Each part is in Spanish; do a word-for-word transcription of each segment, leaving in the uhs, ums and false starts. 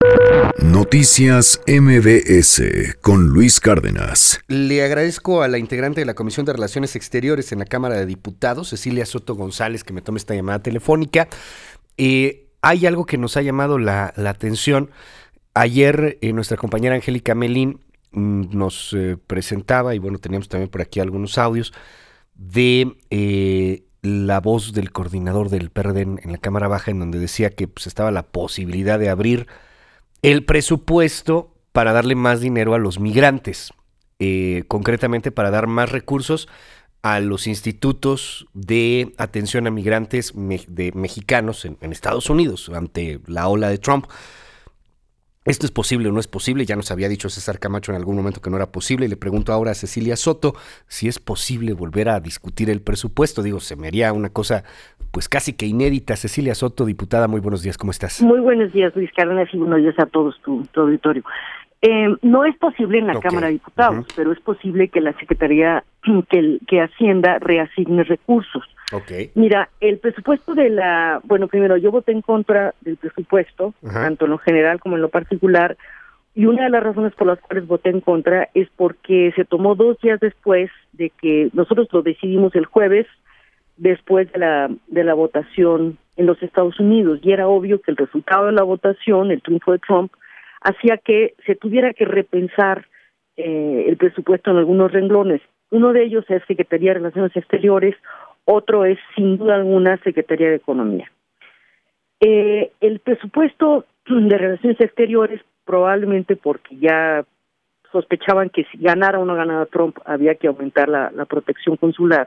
Noticias M B S con Luis Cárdenas. Le agradezco a la integrante de la Comisión de Relaciones Exteriores en la Cámara de Diputados, Cecilia Soto González, que me tome esta llamada telefónica. Eh, hay algo que nos ha llamado la, la atención. Ayer eh, nuestra compañera Angélica Melín mm, nos eh, presentaba, y bueno, teníamos también por aquí algunos audios, de eh, la voz del coordinador del P R D en, en la Cámara Baja, en donde decía que pues, estaba la posibilidad de abrir el presupuesto para darle más dinero a los migrantes, eh, concretamente para dar más recursos a los institutos de atención a migrantes me, de mexicanos en, en Estados Unidos ante la ola de Trump. ¿Esto es posible o no es posible? Ya nos había dicho César Camacho en algún momento que no era posible, y le pregunto ahora a Cecilia Soto si es posible volver a discutir el presupuesto. Digo, se me haría una cosa pues casi que inédita. Cecilia Soto, diputada, muy buenos días, ¿cómo estás? Muy buenos días, Luis Cárdenas, y buenos días a todos tu, tu auditorio. Eh, no es posible en la okay. Cámara de Diputados, uh-huh. pero es posible que la Secretaría, que, el, que Hacienda reasigne recursos. Okay. Mira, el presupuesto de la... Bueno, primero, yo voté en contra del presupuesto, uh-huh. tanto en lo general como en lo particular, y una de las razones por las cuales voté en contra es porque se tomó dos días después de que nosotros lo decidimos el jueves, después de la de la votación en los Estados Unidos, y era obvio que el resultado de la votación, el triunfo de Trump, hacía que se tuviera que repensar eh, el presupuesto en algunos renglones. Uno de ellos es Secretaría de Relaciones Exteriores, otro es, sin duda alguna, Secretaría de Economía. Eh, el presupuesto de Relaciones Exteriores, probablemente porque ya sospechaban que si ganara o no ganara Trump, había que aumentar la, la protección consular.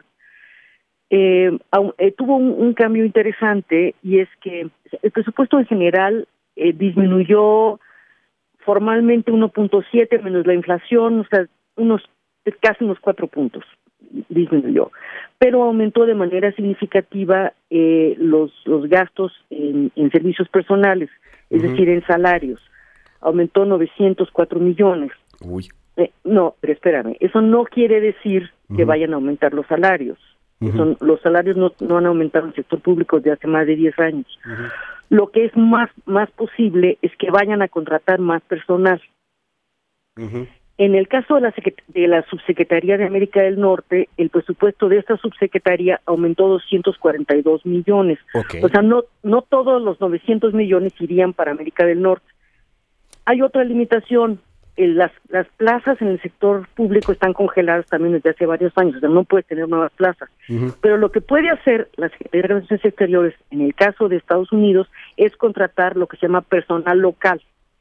Eh, eh, tuvo un, un cambio interesante, y es que el presupuesto en general eh, disminuyó formalmente uno punto siete menos la inflación, o sea, unos casi unos cuatro puntos disminuyó, pero aumentó de manera significativa eh, los los gastos en, en servicios personales, es uh-huh. decir, en salarios. Aumentó novecientos cuatro millones. Uy. Eh, no, pero espérame, eso no quiere decir uh-huh. que vayan a aumentar los salarios. Uh-huh. Son, los salarios no, no han aumentado en el sector público desde hace más de diez años. Uh-huh. Lo que es más más posible es que vayan a contratar más personal. Uh-huh. En el caso de la, de la Subsecretaría de América del Norte, el presupuesto de esta subsecretaría aumentó doscientos cuarenta y dos millones. Okay. O sea, no no todos los novecientos millones irían para América del Norte. Hay otra limitación. Las, las plazas en el sector público están congeladas también desde hace varios años, o sea, no puede tener nuevas plazas. Uh-huh. Pero lo que puede hacer la Secretaría de Relaciones Exteriores, en el caso de Estados Unidos, es contratar lo que se llama personal local.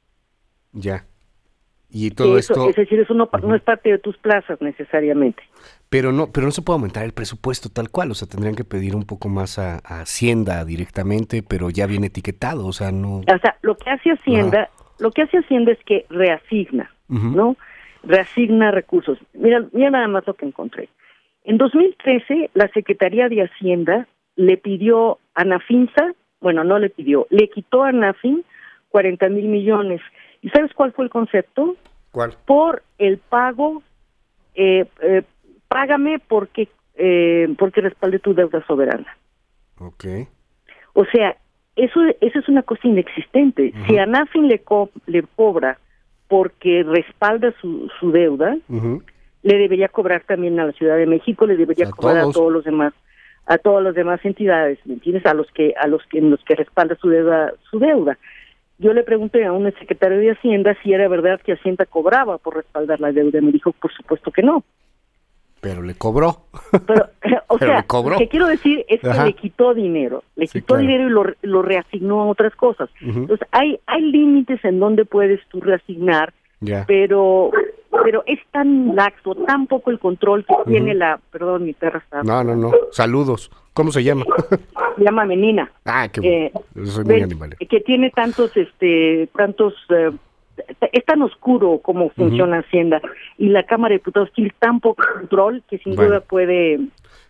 Ya. Y todo eso, esto... Es decir, eso no, uh-huh. no es parte de tus plazas necesariamente. Pero no pero no se puede aumentar el presupuesto tal cual, o sea, tendrían que pedir un poco más a, a Hacienda directamente, pero ya viene etiquetado, o sea, no... O sea, lo que hace Hacienda... Uh-huh. Lo que hace Hacienda es que reasigna, uh-huh. ¿no? Reasigna recursos. Mira, mira nada más lo que encontré. En dos mil trece, la Secretaría de Hacienda le pidió a Nafinsa, bueno, no le pidió, le quitó a Nafin cuarenta mil millones. ¿Y sabes cuál fue el concepto? ¿Cuál? Por el pago, eh, eh, págame porque eh, porque respalde tu deuda soberana. Okay. O sea, Eso, eso es una cosa inexistente. Uh-huh. Si a Nafin le, co- le cobra porque respalda su, su deuda, uh-huh. le debería cobrar también a la Ciudad de México, le debería a cobrar todos. a todos los demás, a todas las demás entidades, ¿me entiendes? A los que, a los que, en los que respalda su deuda, su deuda. Yo le pregunté a un secretario de Hacienda si era verdad que Hacienda cobraba por respaldar la deuda. Me dijo, por supuesto que no. Pero le cobró. Pero, o Pero sea, le cobró. lo que quiero decir es Ajá. que le quitó dinero, le sí, quitó claro. dinero y lo, lo reasignó a otras cosas. Uh-huh. Entonces, hay hay límites en donde puedes tú reasignar, yeah. pero pero es tan laxo, tan poco el control que uh-huh. tiene la... Perdón, mi perra está... No, no, no. Saludos. ¿Cómo se llama? Se llama Menina. Ah, qué bueno. Eh, Yo soy muy ven, animal. Que tiene tantos, este, tantos... Eh, es tan oscuro cómo funciona uh-huh. Hacienda, y la Cámara de Diputados tiene tan poco control que sin bueno. duda puede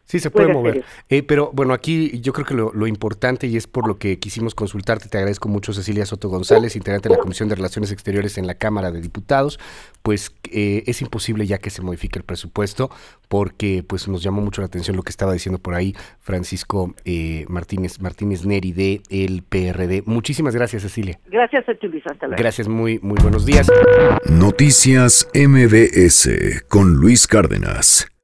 Sí, se puede, puede mover. Eh, pero bueno, aquí yo creo que lo, lo importante, y es por lo que quisimos consultarte, te agradezco mucho, Cecilia Soto González, integrante de la Comisión de Relaciones Exteriores en la Cámara de Diputados, pues eh, es imposible ya que se modifique el presupuesto, porque pues nos llamó mucho la atención lo que estaba diciendo por ahí Francisco eh, Martínez, Martínez Neri de el P R D. Muchísimas gracias, Cecilia. Gracias a ti, Luis. Hasta luego. Gracias, muy, muy buenos días. Noticias M B S con Luis Cárdenas.